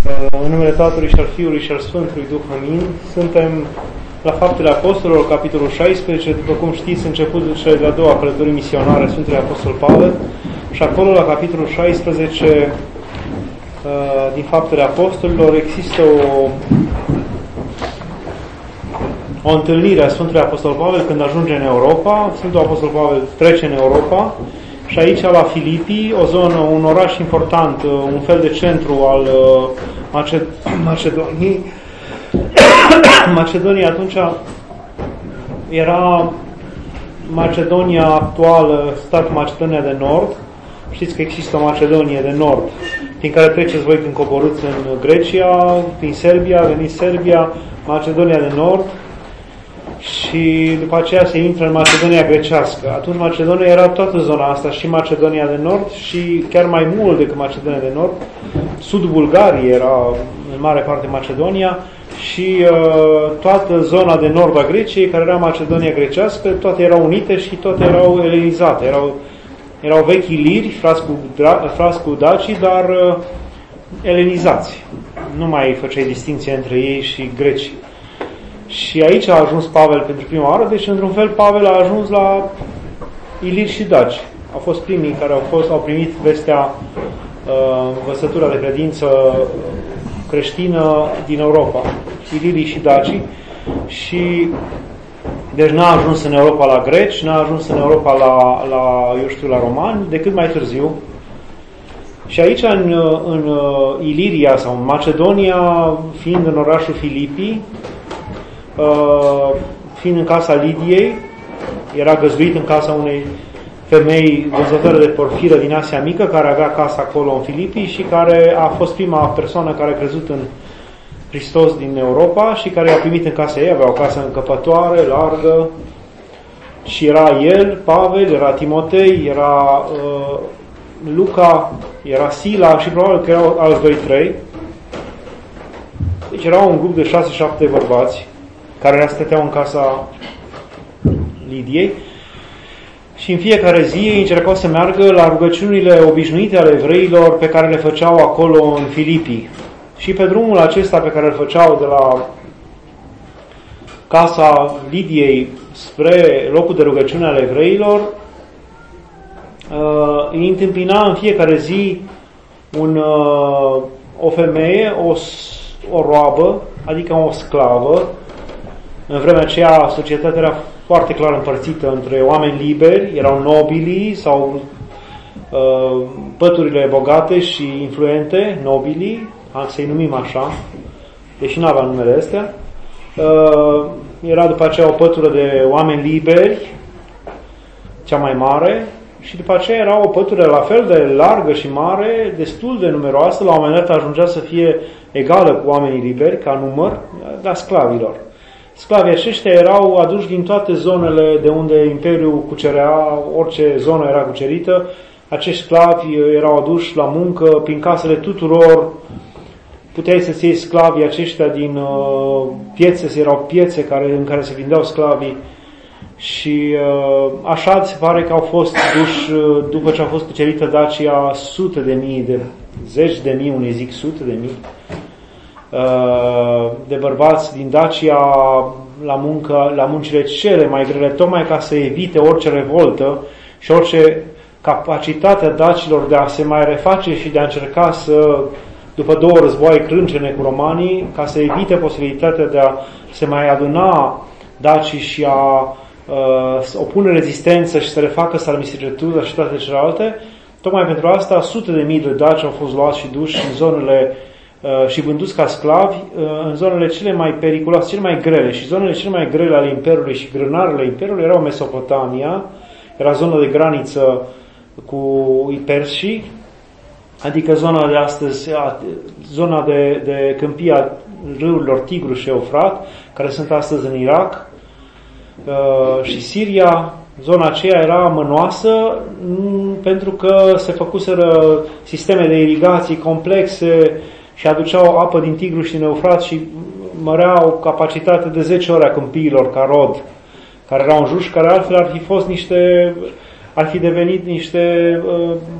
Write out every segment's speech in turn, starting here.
În numele Tatălui și al Fiului și al Sfântului Duh, amin. Suntem la Faptele Apostolilor, capitolul 16, după cum știți, începutul cele de-a doua călătorii misionare Sfântului Apostol Pavel, și acolo, la capitolul 16 din Faptele Apostolilor, există o întâlnire a Sfântului Apostol Pavel când ajunge în Europa. Sfântul Apostol Pavel trece în Europa și aici, la Filipii, o zonă, un oraș important, un fel de centru al Macedoniei. Macedonia atunci era Macedonia actuală, stat Macedonia de Nord. Știți că există o Macedonie de Nord, prin care treceți voi când coborâți în Grecia, prin Serbia, veniți Serbia, Macedonia de Nord, și după aceea se intră în Macedonia grecească. Atunci Macedonia era toată zona asta, și Macedonia de Nord, și chiar mai mult decât Macedonia de Nord. Sudul Bulgariei era în mare parte Macedonia, și toată zona de nord a Greciei, care era Macedonia grecească, toate erau unite și toate erau elenizate. Erau vechi iliri, frați cu dacii, dar elenizați. Nu mai făceai distinție între ei și greci. Și aici a ajuns Pavel pentru prima oară, deci într-un fel Pavel a ajuns la iliri și daci. Au fost primii care au primit vestea, învățătura de credință creștină din Europa, ilirii și dacii. Și deci n-a ajuns în Europa la greci, n-a ajuns în Europa la romani, decât mai târziu. Și aici, în Iliria sau în Macedonia, fiind în orașul Filipii, fiind în casa Lidiei, era găzduit în casa unei femei vânzătoare de porfiră din Asia Mică, care avea casa acolo în Filipii și care a fost prima persoană care a crezut în Hristos din Europa și care i-a primit în casa ei. Avea o casă încăpătoare, largă, și era el, Pavel, era Timotei, era Luca, era Sila și probabil că erau alți 2-3. Deci era un grup de 6-7 bărbați care stăteau în casa Lidiei. Și în fiecare zi ei încercau să meargă la rugăciunile obișnuite ale evreilor pe care le făceau acolo în Filipii. Și pe drumul acesta pe care îl făceau de la casa Lidiei spre locul de rugăciune al evreilor, îi întâmpina în fiecare zi o femeie, o roabă, adică o sclavă. În vremea aceea societatea era foarte clar împărțită între oameni liberi, erau nobilii sau păturile bogate și influente, nobilii, să-i numim așa, deși nu avea numele astea. Era după aceea o pătură de oameni liberi, cea mai mare, și după aceea era o pătură la fel de largă și mare, destul de numeroasă, la un moment dat ajungea să fie egală cu oamenii liberi, ca număr, dar sclavilor. Sclavii aceștia erau aduși din toate zonele de unde Imperiul cucerea, orice zonă era cucerită. Acești sclavi erau aduși la muncă prin casele tuturor. Puteai să-ți iei sclavii aceștia din piețe, erau piețe în care se vindeau sclavii. Și așa se pare că au fost duși, după ce a fost cucerită Dacia, sute de mii, zeci de mii, unii zic sute de mii, de bărbați din Dacia la muncile cele mai grele, tocmai ca să evite orice revoltă și orice capacitatea dacilor de a se mai reface și de a încerca să, după 2 războaie crâncene cu romanii, ca să evite posibilitatea de a se mai aduna dacii și a opune rezistență și să refacă sarmisigetura și toate celelalte. Tocmai pentru asta sute de mii de daci au fost luați și duși în zonele și vânduți ca sclavi în zonele cele mai periculoase, cele mai grele. Și zonele cele mai grele ale Imperiului și grânarele Imperiului erau Mesopotamia, era zona de graniță cu persii, adică zona de astăzi, zona de câmpia râurilor Tigru și Eufrat, care sunt astăzi în Irak și Siria. Zona aceea era mănoasă pentru că se făcuseră sisteme de irigații complexe și aduceau apă din Tigru și din Eufrat și măreau capacitatea de 10 ori a câmpiilor ca rod, care erau în jur și care altfel ar fi devenit niște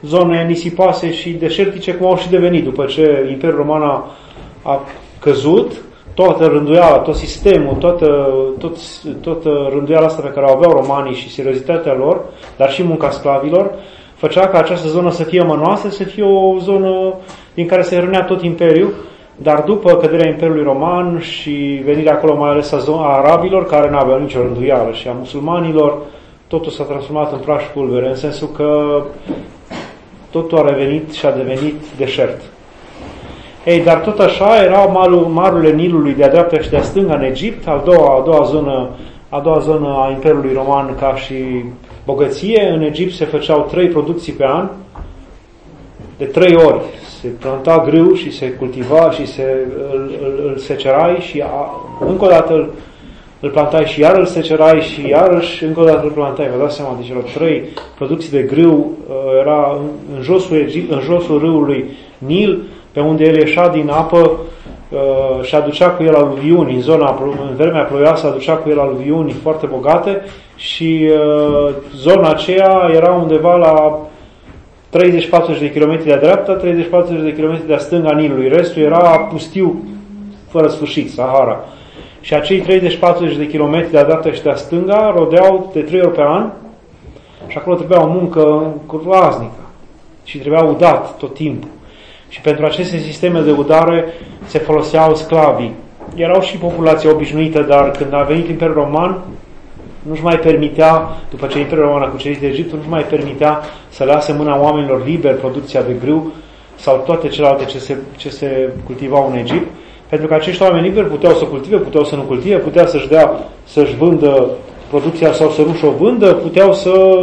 zone nisipoase și deșertice, cum au și devenit după ce Imperiul Roman a căzut. Toată rânduiala, tot sistemul, toată rânduiala asta pe care o aveau romanii și seriozitatea lor, dar și munca sclavilor, făcea ca această zonă să fie mănoasă, să fie o zonă din care se hrănea tot Imperiul, dar după căderea Imperiului Roman și venirea acolo mai ales a arabilor, care nu aveau nicio rânduială, și a musulmanilor, totul s-a transformat în praș și pulbere, în sensul că totul a revenit și a devenit deșert. Ei, dar tot așa era marurile Nilului de-a dreapta și de-a stânga în Egipt, a doua zonă a Imperiului Roman ca și bogăție. În Egipt se făceau 3 producții pe an, de 3 ori. Se planta grâu și se cultiva și îl secerai și încă o dată îl plantai și iar îl secerai și iarăși încă o dată îl plantai. Vă dați seama, deci erau 3 producții de grâu, era în josul râului Nil, pe unde el ieșea din apă și aducea cu el aluviuni, în vremea ploioasă aducea cu el aluviuni foarte bogate și zona aceea era undeva la 30-40 de kilometri de-a dreapta, 30-40 de kilometri de-a stânga Nilului. Restul era pustiu fără sfârșit, Sahara. Și acei 30-40 de kilometri de-a dreapta și de-a stânga rodeau de 3 ori pe an și acolo trebuia o muncă groaznică și trebuia udat tot timpul. Și pentru aceste sisteme de udare se foloseau sclavii. Erau și populația obișnuită, dar când a venit Imperiul Roman, nu-și mai permitea, după ce Imperiul Roman a cucerit Egiptul, nu-și mai permitea să lase mâna oamenilor liber producția de grâu sau toate celelalte ce se cultivau în Egipt, pentru că acești oameni liberi puteau să cultive, puteau să nu cultive, puteau să-și vândă producția sau să nu-și o vândă, puteau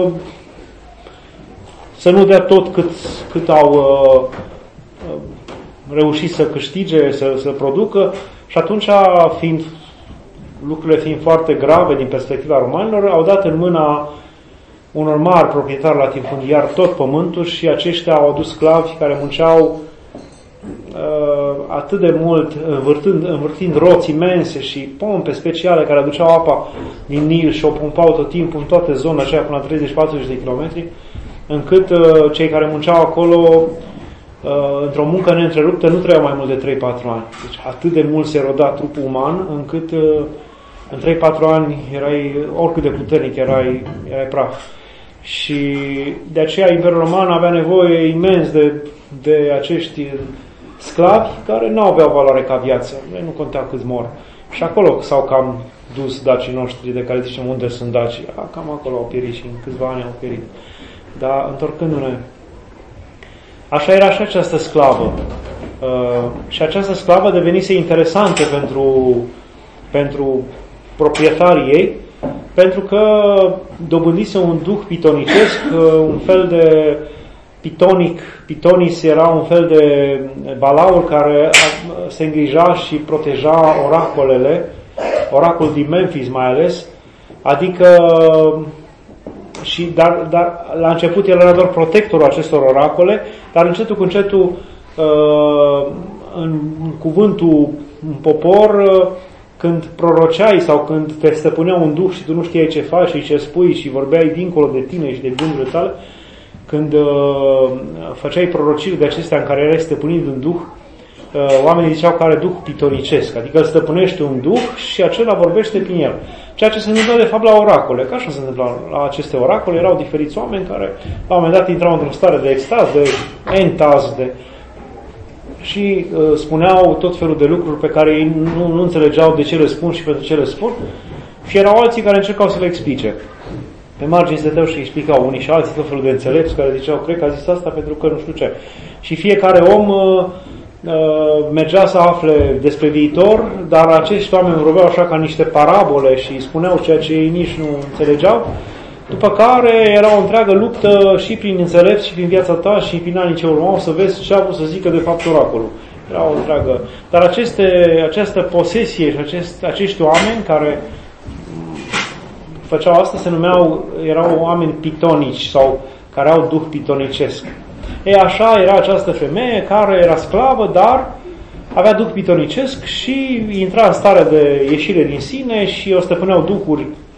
să nu dea tot cât au reușit să câștige, să producă, și atunci, lucrurile fiind foarte grave din perspectiva romanilor, au dat în mâna unor mari proprietari latifundiari tot pământul și aceștia au adus sclavi care munceau atât de mult, învârtind roți imense și pompe speciale care aduceau apa din Nil și o pompau tot timpul în toate zona aceea până la 30-40 de kilometri, încât cei care munceau acolo într-o muncă neîntreruptă nu trăiau mai mult de 3-4 ani. Deci atât de mult se roda trupul uman, încât în 3-4 ani oricât de puternic erai praf. Și de aceea Imperiul Roman avea nevoie imens de acești sclavi care nu aveau valoare ca viață. Nu contea câți mor. Și acolo s-au cam dus dacii noștri, de care zicem unde sunt dacii. Cam acolo au pierit și în câțiva ani au pierit. Dar întorcându-ne, așa era și această sclavă. Și această sclavă devenise interesantă pentru proprietarii ei, pentru că dobândise un duh pitonicesc, un fel de Pitonis era un fel de balaur care se îngrija și proteja oracolul din Memphis mai ales, adică dar la început el era doar protectorul acestor oracole, dar încetul cu încetul în cuvântul în popor, când proroceai sau când te stăpânea un duh și tu nu știai ce faci și ce spui și vorbeai dincolo de tine și de gândurile tale, când făceai prorociri de acestea în care erai stăpânit în duh, oamenii ziceau că are duh pitonicesc, adică îl stăpânește un duh și acela vorbește prin el. Ceea ce se întâmplă de fapt la oracole, că așa se întâmplă la aceste oracole, erau diferiți oameni care la un moment dat intrau într-o stare de extaz, de entaz, și spuneau tot felul de lucruri pe care ei nu înțelegeau de ce le spun și pentru ce le spun, și erau alții care încercau să le explice. Pe margini stăteau și explicau unii și alții tot felul de înțelepți care ziceau, cred că a zis asta pentru că nu știu ce. Și fiecare om mergea să afle despre viitor, dar acești oameni vorbeau așa ca niște parabole și spuneau ceea ce ei nici nu înțelegeau, după care era o întreagă luptă și prin înțelepți și prin viața ta și prin anii ce urmau să vezi ce a vrut să zică de fapt oracolul. Era o întreagă. Dar această posesie și acești oameni care făceau asta erau oameni pitonici sau care au duh pitonicesc. Așa era această femeie care era sclavă, dar avea duh pitonicesc și intra în stare de ieșire din sine și o stăpâneau duhuri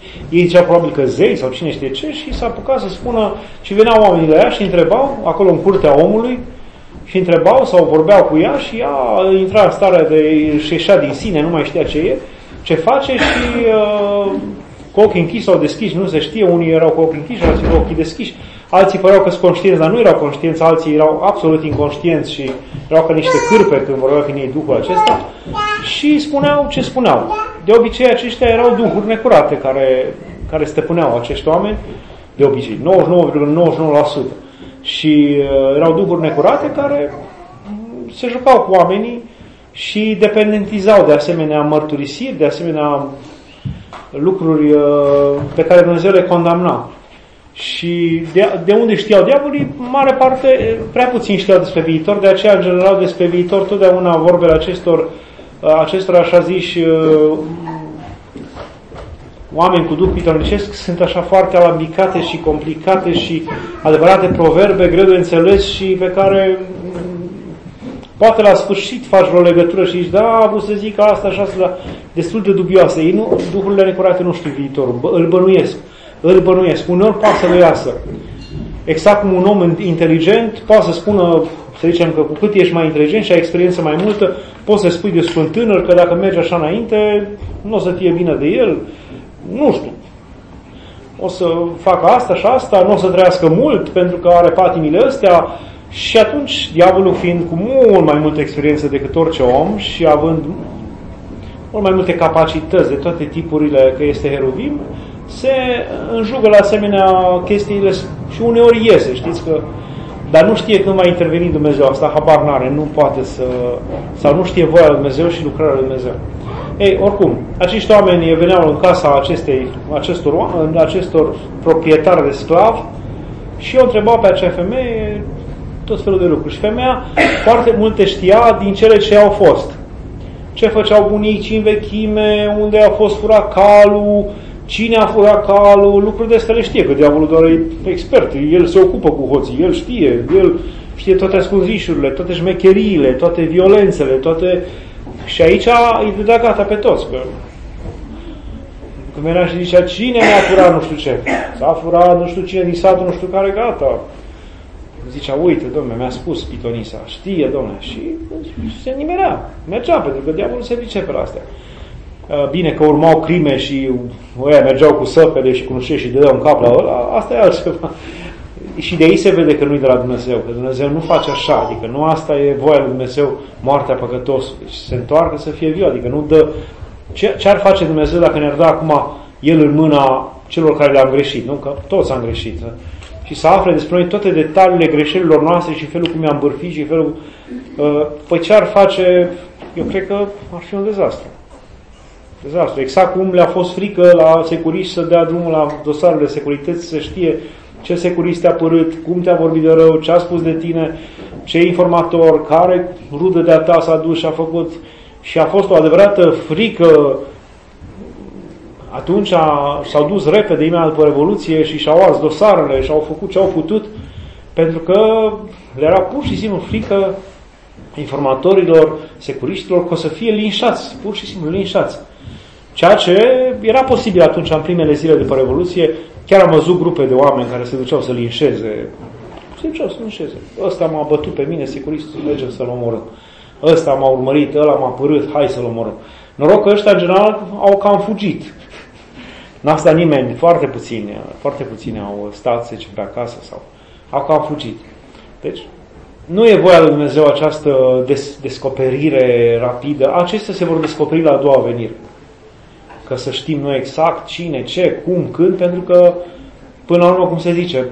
Ei ziceau probabil că zei sau cine știe ce și s-a apucat să spună și veneau oamenii la ea și întrebau, acolo în curtea omului, și întrebau sau vorbeau cu ea și ea intra în starea de și ieșea din sine, nu mai știa ce e, ce face și cu ochii închiși sau deschiși, nu se știe, unii erau cu ochii închiși, alții cu ochii deschiși, alții păreau că sunt conștienți, dar nu erau conștienți, alții erau absolut inconștienți și erau ca niște cârpe când vorbeau cu ei Duhul acesta și spuneau ce spuneau. De obicei aceștia erau duhuri necurate care stăpâneau acești oameni, de obicei, 99,99%. Și erau duhuri necurate care se jucau cu oamenii și dependentizau de asemenea mărturisiri, de asemenea lucruri pe care Dumnezeu le condamna. Și de unde știau diavolii, mare parte, prea puțin știau despre viitor, de aceea, în general, despre viitor, totdeauna vorbele acestor așa ziși oameni cu duh pitornicesc sunt așa foarte alambicate și complicate și adevărate proverbe, greu de înțeles și pe care poate la sfârșit faci vreo legătură și zici, da, a vrut să zic asta și asta, destul de dubioase. Ei nu, duhurile necurate nu știu viitorul, îl bănuiesc. Uneori poate să le iasă. Exact cum un om inteligent poate să spună, să zicem că cu cât ești mai inteligent și ai experiență mai multă, poți să spui despre un tânăr că dacă mergi așa înainte, nu o să fie bine de el, nu știu, o să facă asta și asta, nu o să trăiască mult pentru că are patimile astea și atunci diavolul fiind cu mult mai multă experiență decât orice om și având mult mai multe capacități de toate tipurile că este heruvim, se înjugă la asemenea chestiile și uneori iese, știți că, dar nu știe când va interveni Dumnezeu, asta habar n-are, nu poate să, sau nu știe voia lui Dumnezeu și lucrarea lui Dumnezeu. Ei, oricum, acești oameni veneau în casa acestor proprietari de sclavi și o întrebau pe acea femeie tot felul de lucruri. Și femeia foarte multe știa din cele ce au fost. Ce făceau bunicii în vechime, unde a fost furat calul, cine a furat calul, lucruri de astea le știe, că diavolul doar e expert, el se ocupă cu hoții, el știe toate ascunzișurile, toate șmecheriile, toate violențele, toate... Și aici îi dădea gata pe toți. Când venea și zicea, cine mi-a furat nu știu ce? S-a furat nu știu cine din satul, nu știu care, gata. Zicea, uite, dom'le, mi-a spus pitonisa, știe, dom'le. Și se nimerea, mergea, pentru că diavolul se pricepe la astea. Bine că urmau crime și ăia mergeau cu săpele și cu nușe și dădeau în cap la ăla, asta e altceva. Și de aici se vede că nu-i de la Dumnezeu, că Dumnezeu nu face așa, adică nu asta e voia lui Dumnezeu, moartea păcătosului. Și se întoarcă să fie viu, adică nu dă... Ce ar face Dumnezeu dacă ne-ar da acum El în mâna celor care le-am greșit, nu? Că toți am greșit. Nu? Și să afle despre noi toate detaliile greșelilor noastre și felul cum i-am bârfit și felul... Păi ce ar face? Eu cred că ar fi un dezastru. Dezastru. Exact cum le-a fost frică la securiști să dea drumul la dosarele securității, să știe ce securist te-a părât, cum te-a vorbit de rău, ce a spus de tine, ce informator, care rudă de-a ta s-a dus și a făcut. Și a fost o adevărată frică. Atunci s-au dus repede, imediat după Revoluție, și și-au ars dosarele și au făcut ce au putut, pentru că le era pur și simplu frică informatorilor, securiștilor, că o să fie linșați, pur și simplu linșați. Ceea ce era posibil atunci, în primele zile după Revoluție. Chiar am văzut grupe de oameni care se duceau să linșeze. Se duceau să linșeze. Ăsta m-a bătut pe mine, securistul, mergem să-l omorâm. Ăsta m-a urmărit, ăla m-a părât, hai să-l omorâm. Noroc că ăștia, în general, au cam fugit. N-a stat nimeni, foarte puțini au stat, se pe acasă sau au cam fugit. Deci, nu e voia lui Dumnezeu această descoperire rapidă. Acestea se vor descoperi la a doua venire. Că să știm noi exact cine, ce, cum, când, pentru că, până la urmă, cum se zice,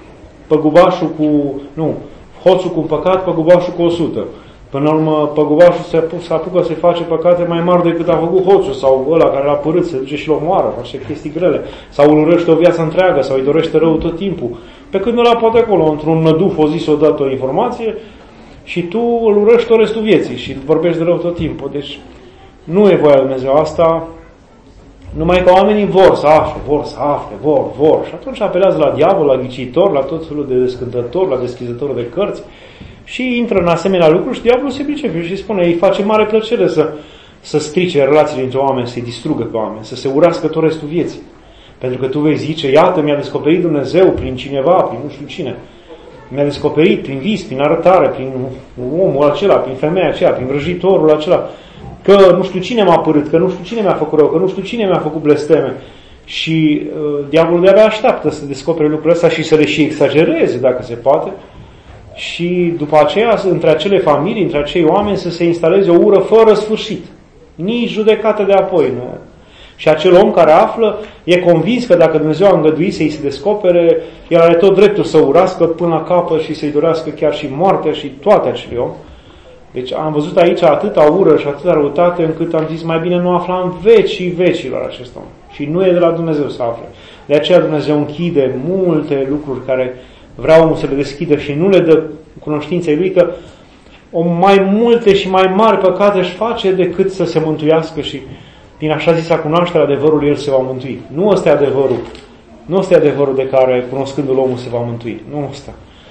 hoțul cu un păcat, păgubașul cu 100. Până la urmă, păgubașul se apucă să face păcate mai mari decât a făcut hoțul, sau ăla care l-a părât, se duce și l omoară, face chestii grele, sau îl urăște o viață întreagă, sau îi dorește rău tot timpul. Pe când ăla poate acolo, într-un năduf, o zis odată o informație, și tu îl urăști tot restul vieții și vorbești de rău tot timpul. Deci, nu e voia lui Dumnezeu asta. Numai că oamenii vor să afle, vor. Și atunci apelează la diavol, la ghicitor, la tot felul de descântători, la deschizători de cărți și intră în asemenea lucruri și diavolul se pricepe și spune, îi face mare plăcere să strice relațiile dintre oameni, să-i distrugă pe oameni, să se urască tot restul vieții. Pentru că tu vei zice, iată, mi-a descoperit Dumnezeu prin cineva, prin nu știu cine. Mi-a descoperit prin vis, prin arătare, prin omul acela, prin femeia aceea, prin vrăjitorul acela, că nu știu cine m-a părât, că nu știu cine mi-a făcut rău, că nu știu cine mi-a făcut blesteme. Și diavolul de-abia așteaptă să descopere lucrurile astea și să le și exagereze, dacă se poate. Și după aceea, între acele familii, între acei oameni, să se instaleze o ură fără sfârșit. Nici judecată de apoi, nu. Și acel om care află e convins că dacă Dumnezeu a îngăduit să-i se descopere, el are tot dreptul să urască până la capăt și să-i dorească chiar și moartea și toate acelui om. Deci am văzut aici atâta ură și atâta răutate încât am zis mai bine nu aflam vecii vecilor acest om. Și nu e de la Dumnezeu să afle. De aceea Dumnezeu închide multe lucruri care vrea omul să le deschidă și nu le dă cunoștinței lui, că o mai multe și mai mari păcate își face decât să se mântuiască și din așa zisa cunoașterea adevărului el se va mântui. Nu ăsta e adevărul. Nu ăsta e adevărul de care, cunoscându-l, omul se va mântui. Nu ăsta.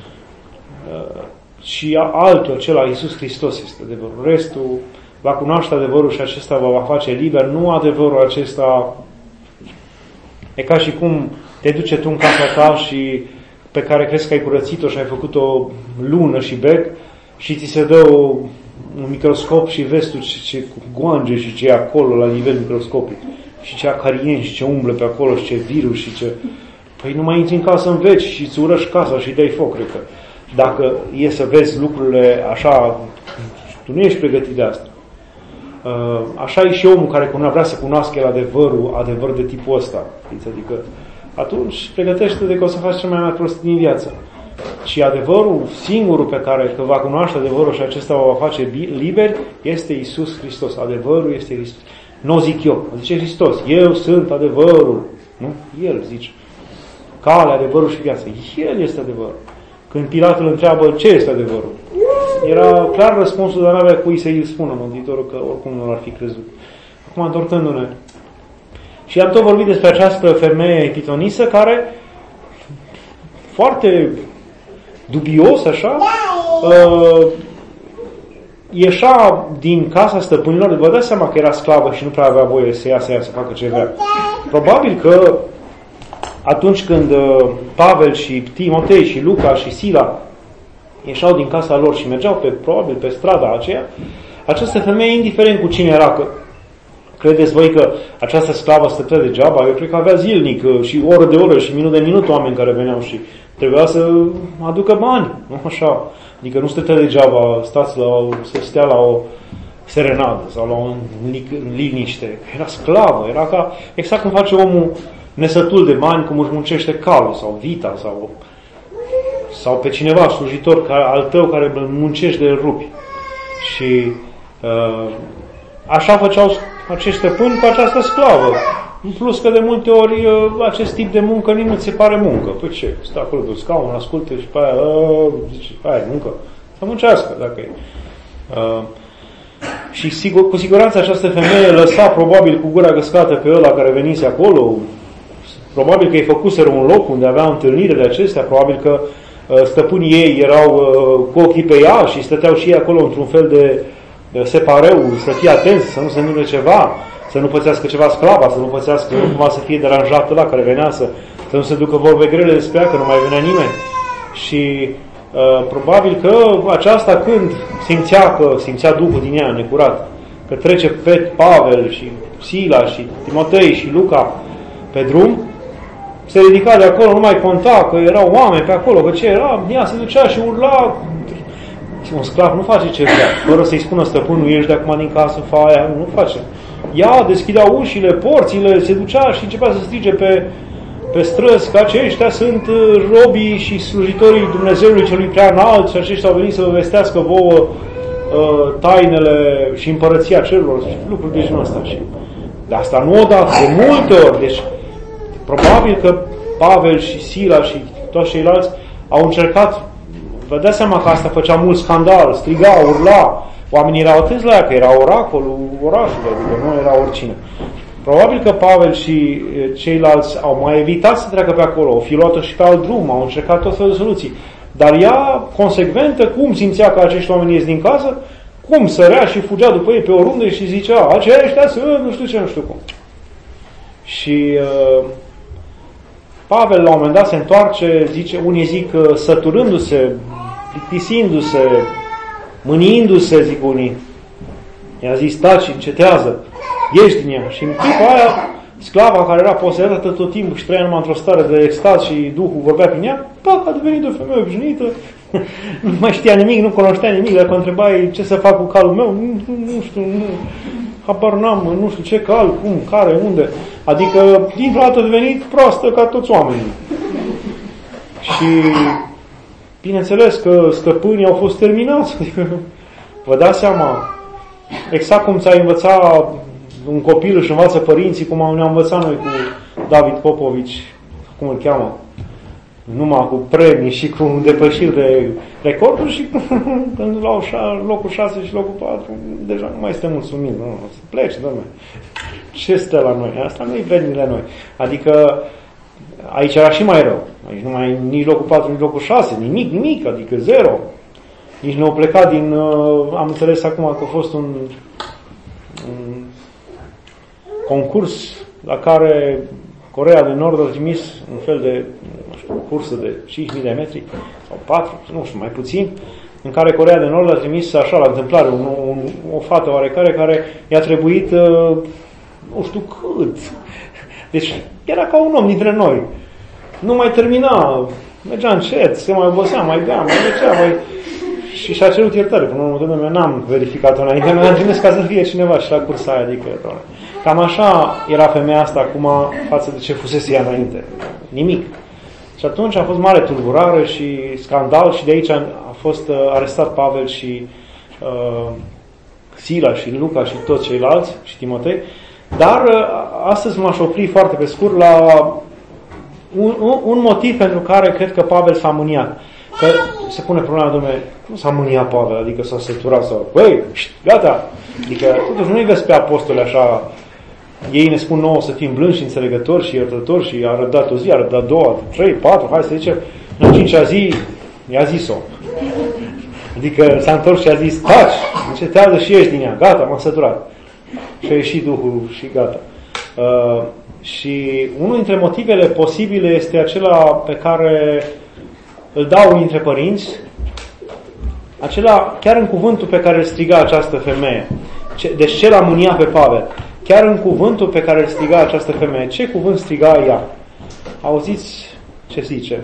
Și altul, acela, Iisus Hristos este adevărul. Restul va cunoaște adevărul și acesta va face liber. Nu adevărul acesta e ca și cum te duce tu în casa ta și pe care crezi că ai curățit-o și ai făcut-o lună și bec și ți se dă un microscop și vezi tu ce goange și ce e acolo la nivel microscopic și ce acarieni și ce umblă pe acolo și ce virus și ce... Păi nu mai intri în casă în veci și îți urăști casa și dai foc, cred că. Dacă e să vezi lucrurile așa, tu nu ești pregătit de asta. Așa e și omul care vrea să cunoască el adevăr de tipul ăsta. Adică atunci pregătește-te de că o să faci cel mai mare prost din viață. Și adevărul singurul pe care că va cunoaște adevărul și acesta o va face liber este Iisus Hristos. Adevărul este Hristos. Nu zic eu, zice Hristos. Eu sunt adevărul. Nu? El zice. Calea, adevărul și viața. El este adevărul. Când Pilat îl întreabă ce este adevărul, era clar răspunsul, dar n-avea cui să-i spună Mântuitorul, că oricum nu l-ar fi crezut. Acum, întorcându-ne. Și am tot vorbit despre această femeie pitonisă care, foarte dubios, așa, ieșea din casa stăpânilor. Vă dați seama că era sclavă și nu prea avea voie să iasă ea să facă ce vrea. Probabil că atunci când Pavel și Timotei și Luca și Sila ieșeau din casa lor și mergeau probabil pe strada aceea, această femeie, indiferent cu cine era, că credeți voi că această sclavă stătea degeaba? Eu cred că avea zilnic și oră de oră și minut de minut oameni care veneau și trebuia să aducă bani, nu așa? Adică nu stătea degeaba, să stea la o serenadă sau la o liniște. Era sclavă, era ca exact cum face omul nesătul de bani, cum își muncește calul sau vita sau pe cineva slujitor al tău care îl muncești de rupi. Și așa făceau acești stăpâni cu această sclavă. În plus că de multe ori acest tip de muncă nici nu ți se pare muncă. Păi ce? Stă acolo pe scaun, ascultă și pe aia zice, aia e muncă. Să muncească dacă e. Și cu siguranță această femeie lăsa probabil cu gura găscată pe ăla care venise acolo. Probabil că îi făcuseră un loc unde avea întâlnire de acestea. Probabil că stăpânii ei erau cu ochii pe ea și stăteau și ei acolo într-un fel de separeu, să fie atenți, să nu se întâmple ceva, să nu pățească ceva sclava, să nu pățească cumva să fie deranjat ăla care venea, să nu se ducă vorbe grele despre ea, că nu mai venea nimeni. Și probabil că aceasta când simțea Duhul din ea necurat, că trece pe Pavel și Sila și Timotei și Luca pe drum, se ridica de acolo, nu mai conta că erau oameni pe acolo, că ce era, ea se ducea și urla. Un sclav nu face ce vrea, fără să-i spună stăpânul, ieși de acum din casă, fa aia, nu face. Ea deschidea ușile, porțile, se ducea și începea să strige pe străzi că aceștia sunt robii și slujitorii Dumnezeului celui prea înalt și aceștia au venit să vă vestească vouă tainele și împărăția cerurilor și lucruri de genul ăsta. De asta nu odată, de multe ori. Deci, probabil că Pavel și Sila și toți ceilalți au încercat. Vă dați seama că asta făcea mult scandal, striga, urla. Oamenii erau atenți la ea, că era oracolul orașului, adică nu era oricine. Probabil că Pavel și ceilalți au mai evitat să treacă pe acolo, au fi luat-o și pe alt drum, au încercat tot felul de soluții. Dar ea, consecventă, cum simțea că acești oameni ies din casă, cum sărea și fugea după ei pe oriunde și zicea, aceștia sunt, nu știu ce, nu știu cum. Și Pavel la un moment dat se întoarce, zice, unii zic săturându-se, plictisindu-se, mâniindu-se, zic unii. I-a zis, taci, încetează, ieși din ea. Și în clipa aia, sclava care era posedată tot timpul și trăia numai într-o stare de extaz și Duhul vorbea prin ea, a devenit o femeie obișnuită, nu mai știa nimic, nu cunoștea nimic, dacă întrebai ce să fac cu calul meu, nu știu, habar n-am, nu știu ce cal, cum, care, unde. Adică, dintr-o dată a devenit proastă ca toți oamenii. Și, bineînțeles că stăpânii au fost terminați. Vă dați seama, exact cum ți-a învățat un copil, își învață părinții, cum ne-a învățat noi cu David Popovici, cum îl cheamă, numai cu premii și cu depășiri de recorduri și când luau locul 6 și locul 4, deja nu mai este mulțumit. Nu, să plece, dom'le. Ce stă la noi? Asta nu-i vrednic noi. Adică aici era și mai rău. Aici nu mai nici locul 4, nici locul 6, nimic, adică zero. Nici nu au plecat din... am înțeles acum că a fost un concurs la care Coreea de Nord a trimis un fel de, nu știu, cursă de 5.000 de metri sau 4, nu știu, mai puțin, în care Coreea de Nord a trimis așa la întâmplare o fată oarecare care i-a trebuit nu știu cât. Deci era ca un om dintre noi. Nu mai termina, mergea încet, se mai obosea, mai bea, mai mergea, și și-a cerut iertare. Până la urmă, n-am verificat-o înainte, mi-am trimis ca să fie cineva și la cursa aia, adică, cam așa era femeia asta acum față de ce fusese ea înainte. Nimic. Și atunci a fost mare tulburare și scandal și de aici a fost arestat Pavel și Sila și Luca și toți ceilalți și Timotei. Dar astăzi m-aș opri foarte pe scurt la un motiv pentru care cred că Pavel s-a mâniat. Că se pune problema, dom'le, nu s-a mâniat Pavel, adică s-a săturat sau, băi, gata. Adică totuși nu-i vezi pe apostoli așa, ei ne spun nouă să fim blânzi și înțelegători și iertători și a răbdat o zi, a răbdat două, 3, 4, hai să zicem, în a 5-a zi i-a zis-o. Adică s-a întors și a zis, taci, încetează și ieși din ea, gata, m-am săturat. Și a ieșit Duhul și gata. Și unul dintre motivele posibile este acela pe care îl dau unii dintre părinți, acela chiar în cuvântul pe care îl striga această femeie. Deci ce l-a mânia pe Pavel? Chiar în cuvântul pe care îl striga această femeie. Ce cuvânt striga ea? Auziți ce zice?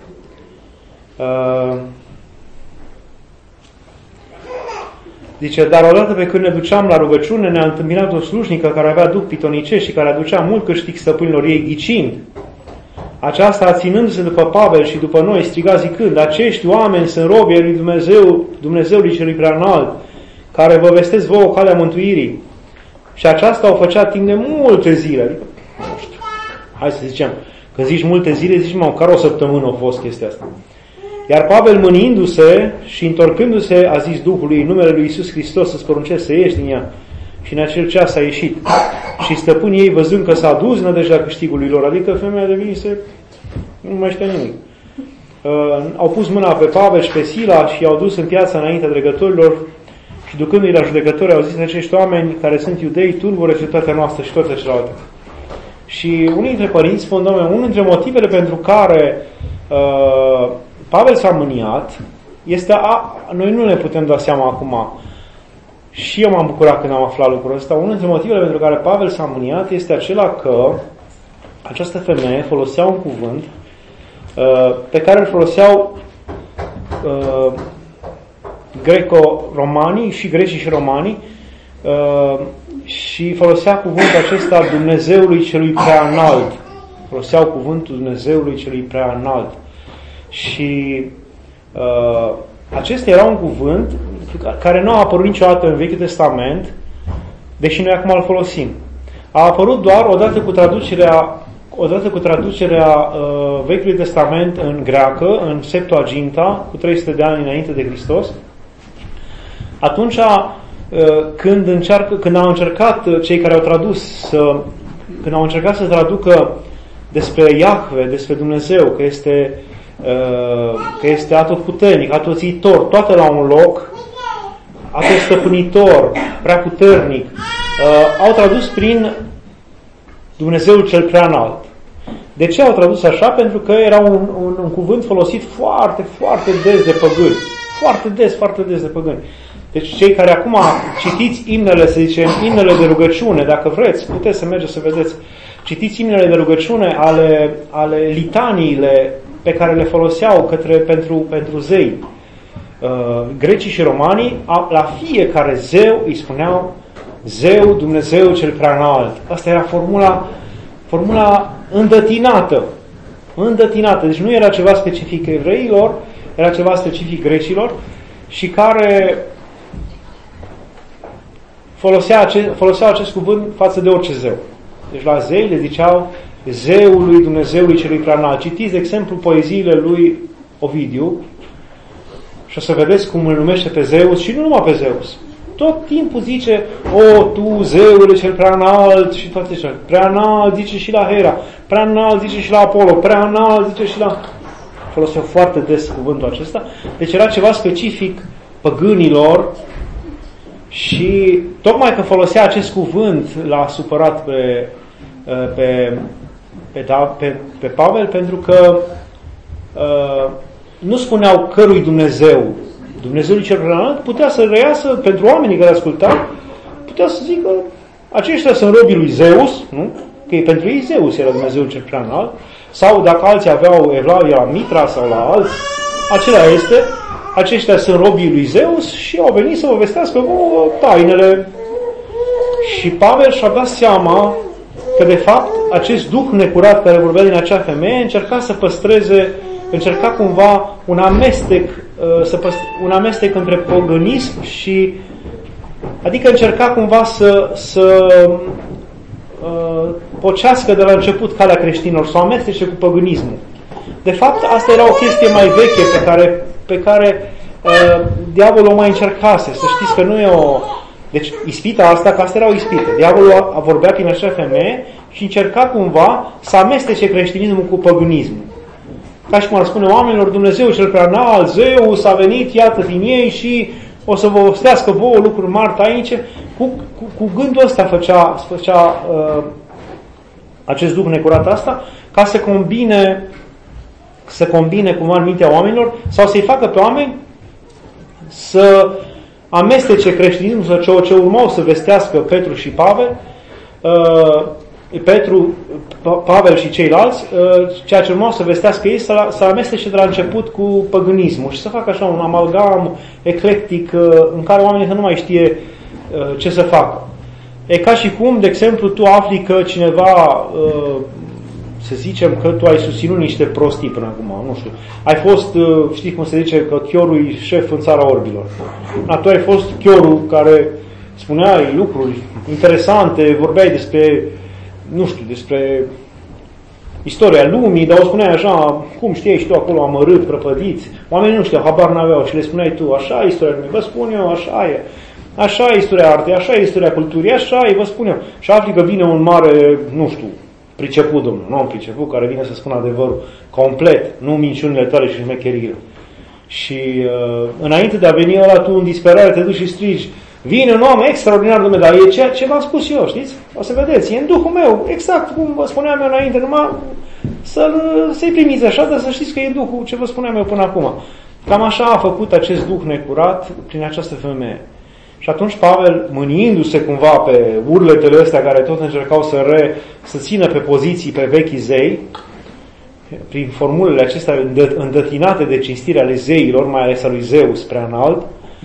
Zice, dar odată pe când ne duceam la rugăciune, ne-a întâmpinat o slujnică care avea duh pitonicești și care aducea mult câștig stăpânilor ei, ghicind. Aceasta, ținându-se după Pavel și după noi, striga zicând, acești oameni sunt robii lui Dumnezeu, Dumnezeului celui preanalt, care vă vestesc vouă calea mântuirii. Și aceasta o făcea timp de multe zile. Adică, nu știu, hai să zicem, când zici multe zile, zici, măcar o săptămână a fost chestia asta. Iar Pavel, mâniindu-se și întorcându-se, a zis Duhului, în numele lui Iisus Hristos să-ți poruncesc să ieși din ea. Și în acel ceas a ieșit. Și stăpânii ei, văzând că s-a dus nădejdea câștigului lor, adică femeia devenise, nu mai știa nimic. Au pus mâna pe Pavel și pe Sila și i-au dus în piața înaintea dregătorilor și ducându-i la judecători au zis, acești oameni care sunt iudei tulbură cetatea noastră și toate celelalte. Și unii dintre părinți spun, Doamne, unul dintre motivele pentru care Pavel s-a mâniat este noi nu ne putem da seama acum. Și eu m-am bucurat când am aflat lucrul ăsta. Unul dintre motivele pentru care Pavel s-a mâniat este acela că această femeie folosea un cuvânt pe care îl foloseau greco-romanii și grecii și romanii și folosea cuvântul acesta Dumnezeului celui preanalt. Foloseau cuvântul Dumnezeului celui preanalt. Și acesta era un cuvânt care nu a apărut niciodată în Vechiul Testament, deși noi acum îl folosim. A apărut doar odată cu traducerea Vechiului Testament în greacă, în Septuaginta, cu 300 de ani înainte de Hristos. Atunci, când au încercat cei care au tradus, când au încercat să traducă despre Iahve, despre Dumnezeu, că este atotputernic, atoțitor, toate la un loc, atotstăpânitor, prea puternic, au tradus prin Dumnezeul cel preanalt. De ce au tradus așa? Pentru că era un cuvânt folosit foarte, foarte des de păgâni. Foarte des de păgâni. Deci cei care acum citiți imnele, să zicem, imnele de rugăciune, dacă vreți, puteți să mergeți să vedeți, citiți imnele de rugăciune ale litaniile pe care le foloseau pentru zei. Grecii și romanii, la fiecare zeu îi spuneau Zeu, Dumnezeu cel preanalt. Asta era formula îndătinată. Deci nu era ceva specific evreilor, era ceva specific grecilor și care foloseau acest cuvânt față de orice zeu. Deci la zei le ziceau Zeului Dumnezeului celui preanalt. Citiți, de exemplu, poeziile lui Ovidiu și o să vedeți cum îl numește pe Zeus și nu numai pe Zeus. Tot timpul zice, o, tu, Zeule cel preanalt și toate cele. Preanalt zice și la Hera, preanalt zice și la Apollo, preanalt zice și la... Foloseau foarte des cuvântul acesta. Deci era ceva specific păgânilor și tocmai că folosea acest cuvânt l-a supărat pe Pavel, pentru că nu spuneau cărui Dumnezeu, Dumnezeul cel preanalt, putea să reiasă pentru oamenii care ascultau, putea să zică aceștia sunt robii lui Zeus, nu? Că pentru ei Zeus era Dumnezeul cel preanalt, sau dacă alții aveau evlavia la Mitra sau la alți, acela este, aceștia sunt robii lui Zeus și au venit să povestească tainele. Și Pavel și-a dat seama că de fapt acest duh necurat care vorbea din acea femeie încerca cumva un amestec între păgânism și, adică încerca cumva să pocească de la început calea creștinilor, să o amestece cu păgânismul. De fapt, asta era o chestie mai veche pe care diavolul o mai încercase. Să știți că nu e o... Deci, ispita asta, că asta era o ispită. Diavolul vorbea prin acea femeie și încerca cumva să amestece creștinismul cu păgânismul. Ca și cum ar spune oamenilor, Dumnezeu cel preanalt, Zeus a venit, iată, din ei și o să vă povestească vouă lucruri mari tainice. Cu gândul ăsta făcea acest duh necurat asta, ca să combine cumva în mintea oamenilor sau să-i facă pe oameni să amestece creștinismul, sau ce urmau să vestească Petru și Pavel, Pavel și ceilalți, ceea ce urmau să vestească ei, să amestece de la început cu păgânismul și să facă așa un amalgam eclectic în care oamenii nu mai știe ce să facă. E ca și cum, de exemplu, tu afli că cineva, să zicem că tu ai susținut niște prostii până acum, nu știu. Ai fost, știi cum se zice, că chiorul e șef în țara orbilor. Tu ai fost chiorul care spuneai lucruri interesante, vorbeai despre istoria lumii, dar o spuneai așa, cum știai și tu acolo, amărât, prăpădiți. Oamenii nu știau, habar n-aveau și le spuneai tu, așa e istoria lumii, vă spun eu, așa e. Așa e istoria artei, așa e istoria culturii, așa e, vă spun eu. Și afli că vine un mare, nu știu, priceput, domnul, nu un priceput, care vine să spună adevărul complet, nu minciunile tale și șmecheriile. Și înainte de a veni ăla, tu în disperare te duci și strigi, vine un om extraordinar, domnule, dar e ceea ce v-am spus eu, știți? O să vedeți, e în Duhul meu, exact cum vă spuneam eu înainte, numai să-i primiți așa, dar să știți că e Duhul ce vă spuneam eu până acum. Cam așa a făcut acest Duh necurat prin această femeie. Și atunci Pavel, mâniindu-se cumva pe urletele astea care tot încercau să țină pe poziții pe vechii zei, prin formulele acestea îndătinate de cinstire ale zeilor, mai ales a lui Zeus preanalt,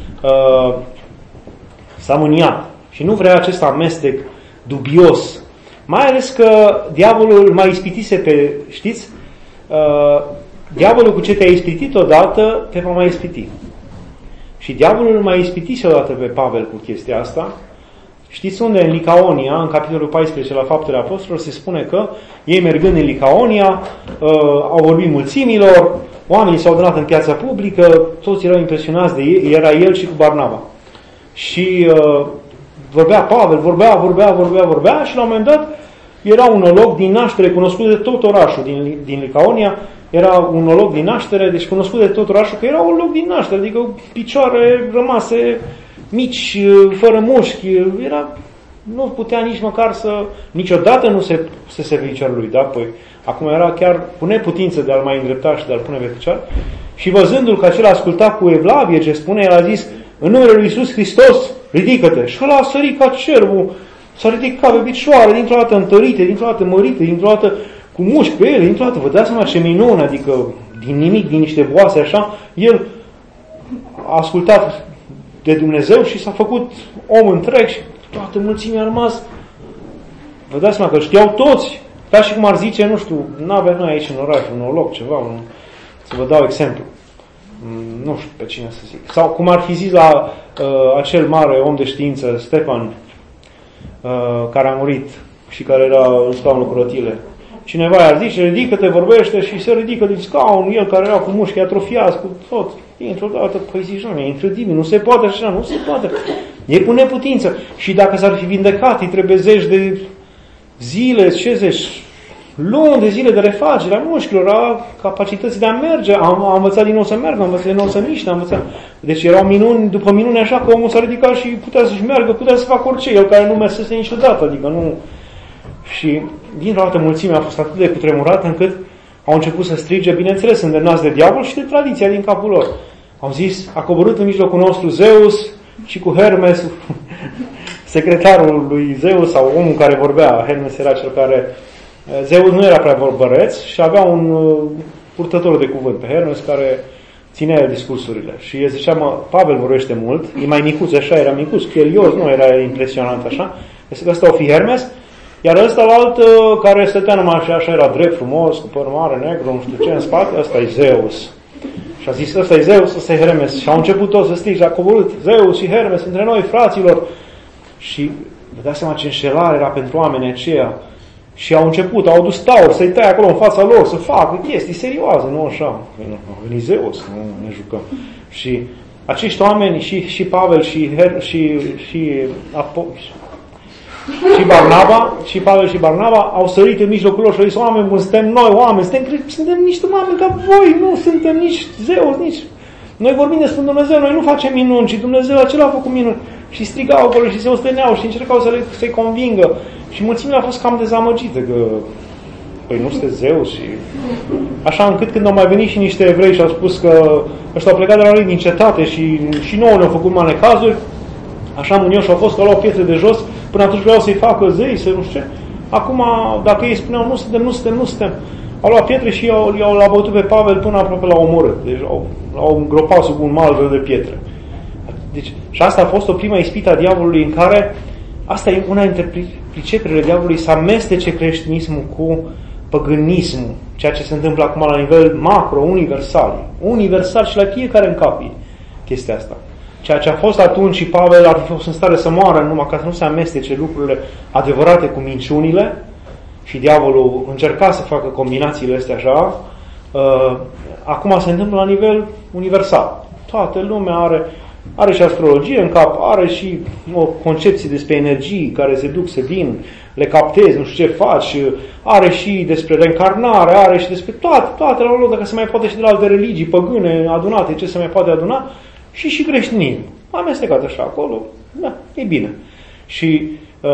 s-a mâniat și nu vrea acest amestec dubios. Mai ales că diavolul mai ispitise pe, știți, diavolul cu ce te-a ispitit odată, te va mai ispiti. Și diavolul mai ispitise odată pe Pavel cu chestia asta. Știți unde? În Licaonia, în capitolul 14 la Faptele Apostolilor, se spune că ei mergând în Licaonia au vorbit mulțimilor, oamenii s-au adunat în piața publică, toți erau impresionați de ei, era el și cu Barnaba. Și vorbea Pavel, vorbea și la un moment dat era un olog din naștere cunoscut de tot orașul din Licaonia, era un olog din naștere, deci cunoscut de tot orașul că era un olog din naștere, adică picioare rămase mici, fără mușchi, era nu putea nici măcar niciodată nu se servi piciorul da? Păi, acum era chiar cu neputință de a-l mai îndrepta și de a-l pune pe picioare. Și văzându-l că acela asculta cu evlavie ce spune, el a zis, în numele lui Iisus Hristos, ridică-te. Și ăla a sărit ca cerbul, s-a ridicat pe picioare, dintr-o dată întărite, dintr-o dată mărite, dintr-o dată cu mușchi pe ele, dintr-o dată, vă dați seama ce minune, adică din nimic, din niște voase așa, el a ascultat de Dumnezeu și s-a făcut om întreg și toată mulțimea a rămas. Vă dați seama că știau toți, ca și cum ar zice, nu știu, n-avem noi aici în oraș, un loc, ceva, să vă dau exemplu. Nu știu pe cine să zic. Sau cum ar fi zis la acel mare om de știință, Stefan, care a murit și care era în scaunul cu rotile. Cineva i-ar zice, ridică-te, vorbește și se ridică din scaun, el care era cu mușchi atrofiați, cu tot, dintr-o dată, păi zici, nu, e incredibil, nu se poate așa, nu se poate. E cu neputință. Și dacă s-ar fi vindecat, îi trebuie zeci de zile, luni de zile de refacere a mușchilor, a capacității de a merge, a învățat din nou să meargă, a învățat din nou să miște, a învățat. Deci erau minuni, după minuni așa că omul s-a ridicat și putea să-și meargă, putea să facă orice, el care nu mersese niciodată, adică nu. Și dintr-o dată mulțimea a fost atât de cutremurată încât au început să strige, bineînțeles, îndemnați de diavol și de tradiția din capul lor. Au zis, a coborât în mijlocul nostru Zeus și cu Hermes, secretarul lui Zeus sau omul care vorbea, Hermes era cel care... Zeus nu era prea vorbăreț și avea un purtător de cuvânt pe Hermes care ținea discursurile. Și el zicea, Pavel vorbește mult, e mai micuț, așa era micuț, chelios, nu era impresionant așa. Ăsta o fi Hermes, iar ăsta la alt care stătea numai așa era drept, frumos, cu păr mare, negru, nu știu ce, în spate, ăsta e Zeus. Și a zis, ăsta e Zeus, ăsta e Hermes. Și au început toți să strige, a coborât Zeus și Hermes între noi, fraților. Și vă dați seama ce înșelare era pentru oamenii aceia. Și au început, au adus tauri să-i tai acolo în fața lor, să facă chestii serioase, nu așa. A venit Zeus, nu ne jucăm. Și acești oameni, și Pavel, și Pavel și Barnaba au sărit în mijlocul lor și au zis, oameni buni, suntem noi, oameni, suntem niște oameni ca voi, nu suntem nici Zeus, nici... Noi vorbim despre Dumnezeu, noi nu facem minuni, ci Dumnezeu acela a făcut minuni. Și strigau acolo și se osteneau și încercau să-i convingă. Și mulțimile a fost cam dezamăgită că păi nu sunteți Zeus și... Așa încât când au mai venit și niște evrei și au spus că ăștia au plecat de la noi din cetate și nouă ne-au făcut mare cazuri, așa munioși au fost că au luat pietre de jos, până atunci vreau să-i facă zei, să nu știu ce. Acum, dacă ei spuneau nu suntem, au luat pietre și l-au bătut pe Pavel până aproape l-au omorât. Deci l-au îngropat sub un mal de pietre. Deci, și asta a fost o prima ispită a diavolului în care, asta e una dintre priceperile diavolului, să amestece creștinismul cu păgânismul, ceea ce se întâmplă acum la nivel macro, universal și la fiecare în cap chestia asta. Ceea ce a fost atunci și Pavel ar fi fost în stare să moară numai ca să nu se amestece lucrurile adevărate cu minciunile și diavolul încerca să facă combinațiile astea așa, acum se întâmplă la nivel universal. Toată lumea are și astrologie în cap, are și o concepție despre energii care se duc, se vin, le captezi, nu știu ce faci, are și despre reîncarnare, are și despre toate la loc, dacă se mai poate și de la alte religii păgâne adunate, ce se mai poate aduna, și creștinism. Amestecat așa acolo, da, e bine. Și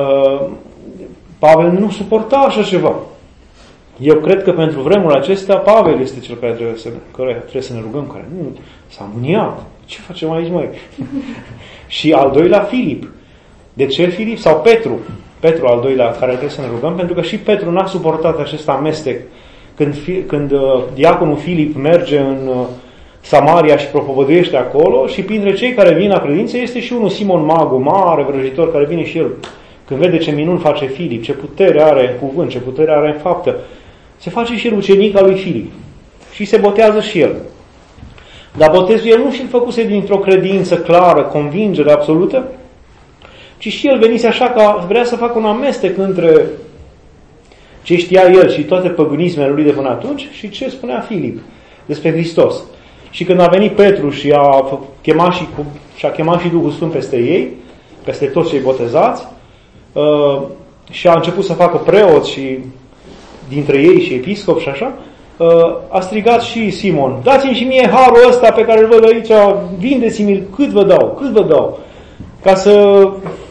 Pavel nu suporta așa ceva. Eu cred că pentru vremurile acestea Pavel este cel care trebuie să ne rugăm, care nu s-a mâniat. Ce facem aici, măi? Și al doilea, Filip. De ce Filip? Sau Petru. Petru al doilea, care trebuie să ne rugăm, pentru că și Petru n-a suportat acest amestec. Când diaconul Filip merge în Samaria și propovăduiește acolo și printre cei care vin la credință este și unul Simon Magul, mare vrăjitor, care vine și el. Când vede ce minuni face Filip, ce putere are în cuvânt, ce putere are în faptă, se face și el ucenic al lui Filip. Și se botează și el. Dar botezul el nu și-l făcuse dintr-o credință clară, convingere absolută, ci și el venise așa că vrea să facă un amestec între ce știa el și toate păgânismele lui de până atunci și ce spunea Filip despre Hristos. Și când a venit Petru și a chemat și Duhul Sfânt peste ei, peste toți cei botezați, și a început să facă preoți și dintre ei și episcop și așa, a strigat și Simon, dați-mi și mie harul ăsta pe care îl văd aici, vindeți-mi-l, cât vă dau, ca să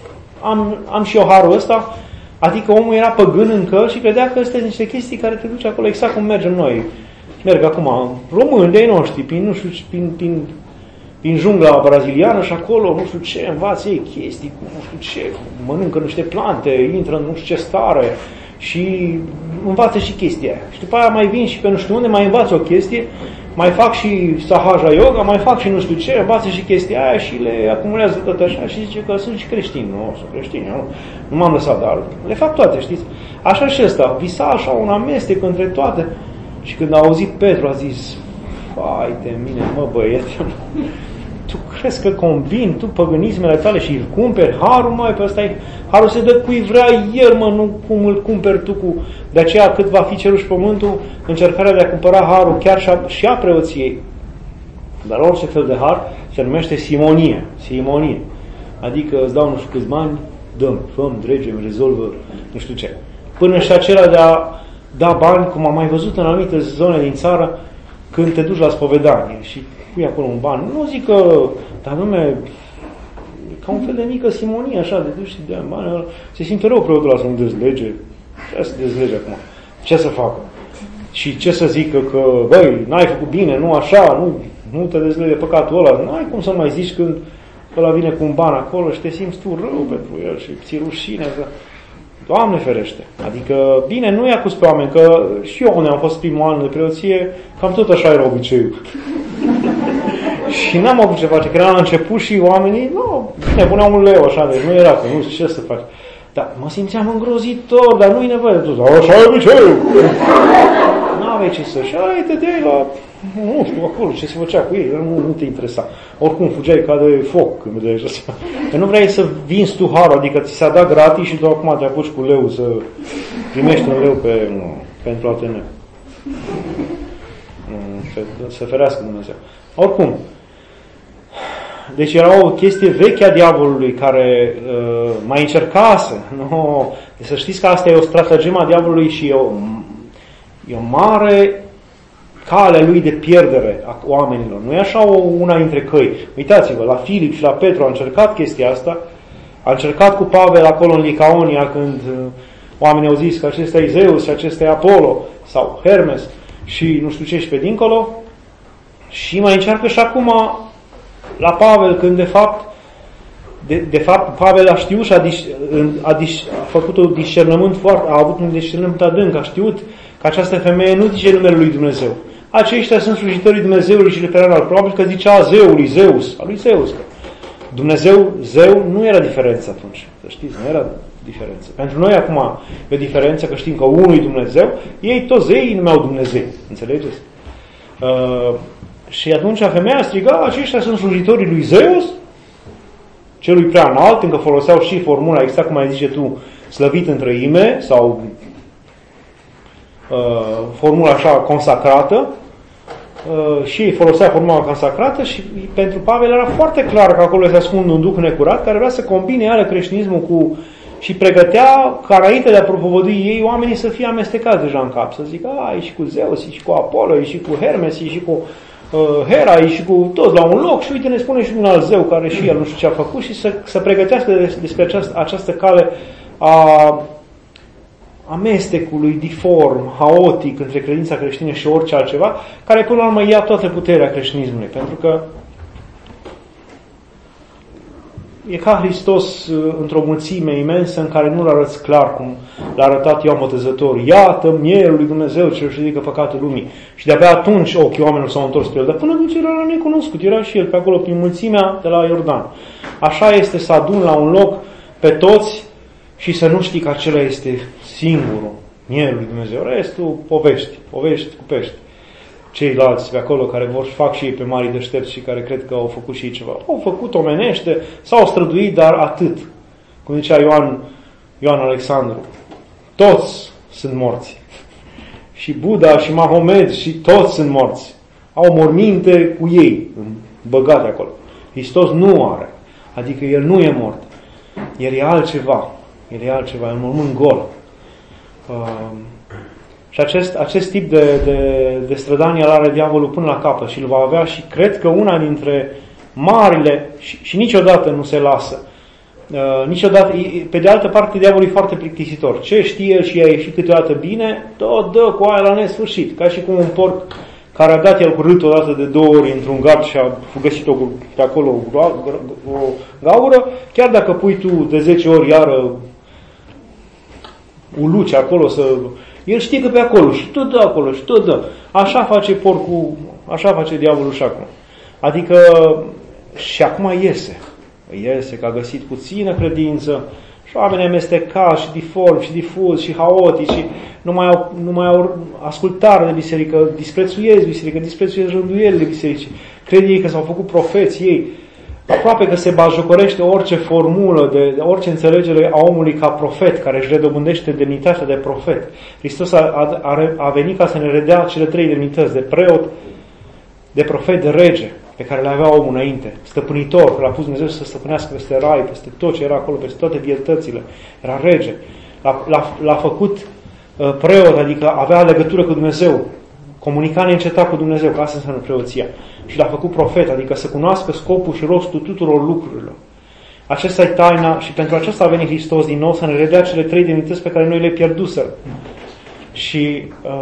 am și eu harul ăsta, adică omul era păgân încă și credea că astea sunt niște chestii care te duce acolo exact cum mergem noi. Merg acum români de-ai noștri, prin, nu știu, prin jungla braziliană și acolo, nu știu ce, învață ei chestii, nu știu ce, mănâncă niște plante, intră în nu știu ce stare și învață și chestia aia. Și după aia mai vin și pe nu știu unde, mai învață o chestie, mai fac și sahaja yoga, mai fac și nu știu ce, învață și chestia aia și le acumulează tot așa și zice că sunt și creștini. Nu, sunt creștini, nu m-am lăsat, dar le fac toate, știți? Așa și ăsta, visa așa un amestec între toate. Și când a auzit Petru, a zis, vai de mine, mă băiete, tu crezi că combini tu păgânismele tale și îl cumperi harul, mai pe ăsta harul se dă cui vrea el, mă, nu cum îl cumperi tu cu... De aceea cât va fi cerul și pământul, încercarea de a cumpăra harul chiar și a preoției, dar orice fel de har se numește simonie. Adică îți dau nu știu câți bani, dăm, făm, dregem, rezolvă, nu știu ce. Până și acela de a da bani, cum am mai văzut în anumite zone din țară, când te duci la spovedanie și pui acolo un ban. Nu zic că, dar nume, ca un fel de mică simonie, așa, de duci și de bani, se simte rău preotul ăla să nu dezlege. Ce să dezlege acum? Ce să facă? Și ce să zică că, băi, n-ai făcut bine, nu așa, nu te dezlege de păcatul ăla. N-ai cum să mai zici când ăla vine cu un ban acolo și te simți tu rău pentru el și ți rușine. Că... Doamne ferește! Adică, bine, nu i-a acuz pe oameni, că și eu unde am fost primul an de preoție, cam tot așa era obiceiul. Și n-am avut ce face, că era la început și oamenii, bine, puneau un leu așa, deci nu era, că nu știu ce să faci. Dar mă simțeam îngrozitor, dar nu-i nevoie de tot. Așa e obiceiul! N-aveai ce să... Și ai, te dai la... Nu știu, acolo, ce se făcea cu ei, nu te interesa. Oricum, fugeai ca de foc când vedeai așa. Că nu vrei să vinzi tu harul, adică ți s-a dat gratis și tu acum te apuci cu leu să primești un leu pentru ATN. Să ferească Dumnezeu. Oricum, deci era o chestie veche a diavolului care mai încercase. Deci să știți că asta e o stratagemă a diavolului și e o mare calea lui de pierdere a oamenilor. Nu e așa una dintre căi. Uitați-vă, la Filip și la Petru a încercat chestia asta. A încercat cu Pavel acolo în Licaonia când oamenii au zis că acesta e Zeus și acesta e Apollo sau Hermes și nu știu ce și pe dincolo. Și mai încearcă și acum la Pavel când de fapt Pavel a știut și a făcut un discernământ a avut un discernământ adânc, a știut că această femeie nu zice numele lui Dumnezeu. Aceștia sunt slujitorii Dumnezeului și referarea probabil că zicea zeului, Zeus, a lui Zeus. Dumnezeu, zeu, nu era diferență atunci. Să știți, nu era diferență. Pentru noi acum e o diferență că știm că unul e Dumnezeu, ei toți zeii numeau Dumnezeu. Înțelegeți? Și atunci femeia striga, aceștia sunt slujitorii lui Zeus, celui prea înalt, încă foloseau și formula, exact cum ai zice tu, slăvit în treime, sau formula așa consacrată, și ei folosea formula consacrată și pentru Pavel era foarte clar că acolo se ascunde un duh necurat care vrea să combine iară creștinismul cu... și pregătea ca înainte de a propovădui ei oamenii să fie amestecați deja în cap, să zică, e și cu Zeus, e și cu Apollo, e și cu Hermes, e și cu Hera, e și cu toți la un loc și uite ne spune și un alt zeu care și el nu știu ce a făcut și să pregătească despre această cale a amestecului diform, haotic între credința creștină și orice altceva, care până la urmă ia toată puterea creștinismului, pentru că e ca Hristos într-o mulțime imensă în care nu-l arăți clar cum l-a arătat Ioan Botezător. Iată mielul lui Dumnezeu ce își ridică păcatul lumii. Și de-abia atunci ochii oamenilor s-au întors pe el. Dar până atunci era necunoscut, era și el pe acolo prin mulțimea de la Iordan. Așa este să adun la un loc pe toți și să nu știi că acela este singurul mielul lui Dumnezeu. Restul povești cu pești. Ceilalți pe acolo care vor fac și ei pe mari deștepți și care cred că au făcut și ei ceva. Au făcut omenește, s-au străduit, dar atât. Cum zicea Ioan Alexandru. Toți sunt morți. Și Buddha și Mahomed și toți sunt morți. Au morminte cu ei băgate acolo. Hristos nu are. Adică El nu e mort. El e altceva. El e altceva. E un mormânt gol. Și acest tip de strădanie îl are diavolul până la capăt și îl va avea și cred că una dintre marile, și niciodată nu se lasă. niciodată, pe de altă parte, diavolul e foarte plictisitor. Ce știe el și a ieșit câteodată bine, tot dă cu aia la nesfârșit. Ca și cum un porc care a dat el cu rât odată de 2 ori într-un gard și a găsit pe acolo o gaură, chiar dacă pui tu de 10 ori iară uluci acolo, el știe că pe acolo și tot dă acolo și tot dă. Așa face porcul, așa face diavolul și acum. Adică și acum iese că a găsit puțină credință și oamenii amestecați și diform și difuz și haotici și nu mai au ascultare de biserică, disprețuiesc biserică, disprețuiesc rânduielile bisericii. Cred ei că s-au făcut profeți ei. Aproape că se bajocorește orice formulă, de orice înțelegere a omului ca profet, care își redobândește demnitatea de profet. Hristos a venit ca să ne redea cele 3 demnități, de preot, de profet, de rege, pe care le avea omul înainte. Stăpânitor, că l-a pus Dumnezeu să stăpânească peste rai, peste tot ce era acolo, peste toate vietățile. Era rege. L-a făcut preot, adică avea legătură cu Dumnezeu. Comunica neîncetat cu Dumnezeu, că asta înseamnă preoția. Și l-a făcut profet, adică să cunoască scopul și rostul tuturor lucrurilor. Aceasta e taina și pentru aceasta a venit Hristos din nou să ne redea cele 3 demnități pe care noi le pierduserăm. Și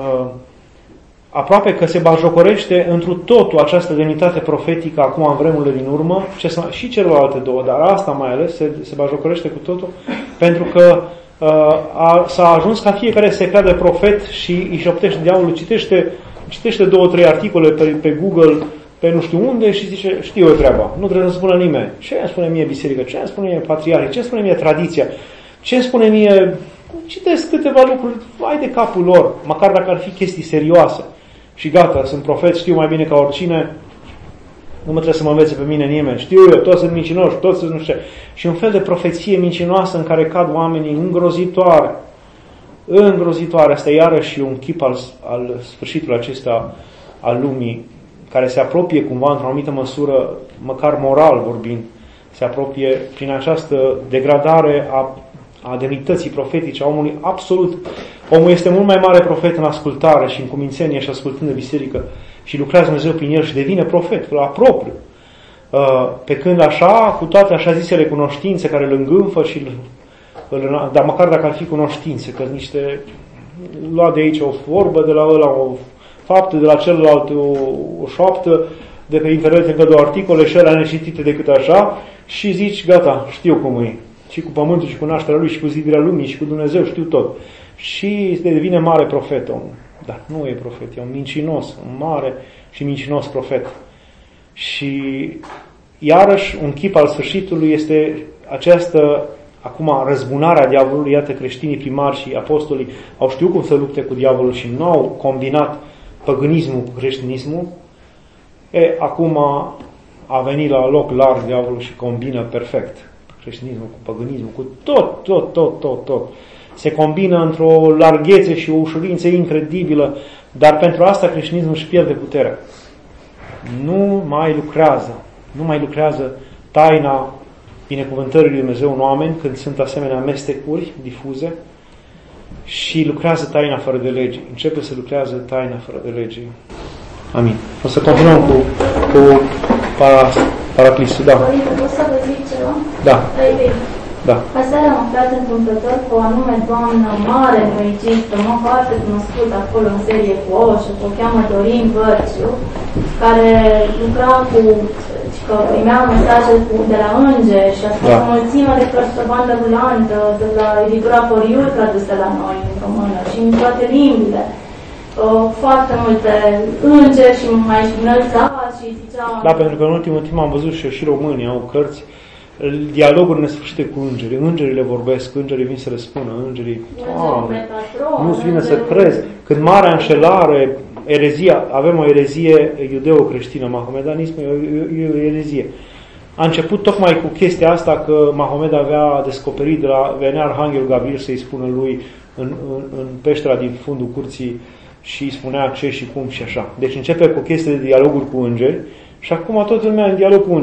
aproape că se bajocorește întru totul această demnitate profetică acum în vremurile din urmă, și celelalte 2, dar asta mai ales se bajocorește cu totul, pentru că s-a ajuns ca fiecare să se crede profet și îi șoptește diavolul, citește 2-3 articole pe Google, pe nu știu unde și zice, știu eu treaba, nu trebuie să spună nimeni. Ce îmi spune mie biserică? Ce îmi spune mie patriarhii? Ce îmi spune mie tradiția? Ce îmi spune mie... Citesc câteva lucruri, vai de capul lor, măcar dacă ar fi chestii serioase. Și gata, sunt profet, știu mai bine ca oricine, nu mă trebuie să mă învețe pe mine nimeni. Știu eu, toți sunt mincinoși, toți sunt nu știu ce. Și un fel de profeție mincinoasă în care cad oamenii îngrozitoare. Îngrozitoare. Asta e iarăși un chip al sfârșitului acesta al lumii, care se apropie cumva într-o anumită măsură, măcar moral vorbind, se apropie prin această degradare a demnității profetice a omului absolut. Omul este mult mai mare profet în ascultare și în cumințenie și ascultând de biserică și lucrează Dumnezeu prin el și devine profet la propriu. Pe când așa, cu toate așa zisele cunoștințe care îl îngânfă și dar măcar dacă ar fi cunoștințe, că niște lua de aici o vorbă, de la ăla o faptă, de la celălalt o șoaptă, de pe internet încă 2 articole și alea necitite decât așa și zici, gata, știu cum e. Și cu pământul și cu nașterea lui și cu zidirea lumii și cu Dumnezeu știu tot. Și devine mare profet omul. Dar nu e profet, e un mincinos, un mare și mincinos profet. Și iarăși un chip al sfârșitului este această acum răzbunarea diavolului. Iată, creștinii primari și apostolii au știut cum să lupte cu diavolul și nu au combinat păgânismul cu creștinismul. Acum a venit la loc larg diavolul și combină perfect creștinismul cu păgânismul, cu tot. Se combină într-o larghețe și o ușurință incredibilă, dar pentru asta creștinismul își pierde puterea. Nu mai lucrează taina binecuvântării lui Dumnezeu în oameni când sunt asemenea amestecuri difuze și lucrează taina fără de lege. Începe să lucrează taina fără de lege. Amin. O să continuăm cu Paraclisul, da. Pot să vă zic ceva? Da. Da. Aseară am aflat întâmplător cu o anume doamnă mare muicistă, foarte cunoscută acolo în serie cu Oșu, o cheamă Dorin Vărciu, care lucra cu, că primea mesaje de la îngeri și a spus o mulțime de cărți pe bandă rulantă, de la editura Poriul tradusă la noi în română și în toate limbile. Foarte multe îngeri și mai înălțați și ziceau... Da, pentru că în ultimul timp am văzut și românii au cărți, dialoguri nesfârșite cu îngerii. Îngerii le vorbesc, îngerii vin să le spună, îngerii... Nu-ți vine să crezi. Când marea înșelare, erezia, avem o erezie iudeo-creștină, mahomedanismul e o erezie. A început tocmai cu chestia asta că Mahomed avea descoperit, venea Arhanghelul Gabriel să-i spună lui în peștera din fundul curții și îi spunea ce și cum și așa. Deci începe cu chestia de dialoguri cu îngeri și acum toată lumea în dialog cu îngerii.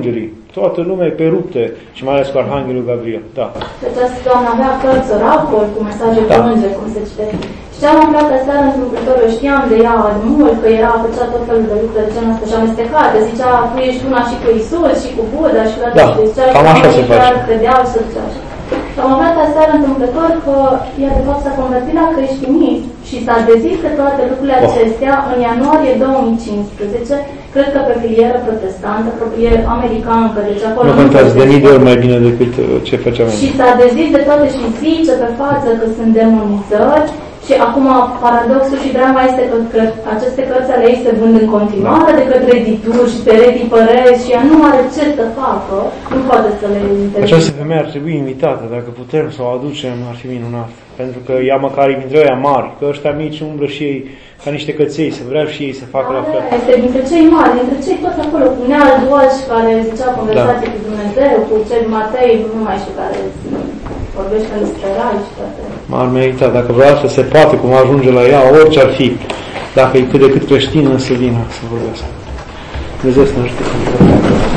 toată lumea e pe rupte și mai ales cu Arhanghelul Gabriel. Da. Deci această doamnă avea cărți oracol cu mesaje plânge, cum se citește. Și ce am aflat aseară întâmplător, eu știam de ea mult, că făcea tot felul de lucruri de genul ăsta și amestecate. Zicea, tu ești una și cu Isus și cu Buddha și cu toate. Da, cam așa se face. Credeau să zicea așa. Și am aflat aseară întâmplător că ea de fapt s-a convertit la creștinism și s-a dezis de toate lucrurile acestea în ianuarie 2015, cred că pe filieră protestantă, e americană, deci acolo nu contează de mii de ori mai bine decât ce făceam. Și s-a dezis de toate și zice pe față că sunt demonizări. Și acum paradoxul și drama este că aceste cărți ale ei se vând în continuare de către edituri și peretii păreți și ea nu are ce să facă, nu poate să le interzică. Această femeie ar trebui invitată, dacă putem să o aducem, ar fi minunat. Pentru că ea măcar e dintre ăia mari, că ăștia mici umblă și ei ca niște căței, să vreau și ei să facă la fel. Este dintre cei mari, dintre cei tot acolo, cu Neal Doși, care zicea conversație cu Dumnezeu, cu cei Matei, nu mai știu care vorbește despre rai și toate. M-ar merita, dacă vreau să se poate, cum ajunge la ea, orice ar fi, dacă e cât de cât creștin, să vină să vorbească. Dumnezeu să ne ajute.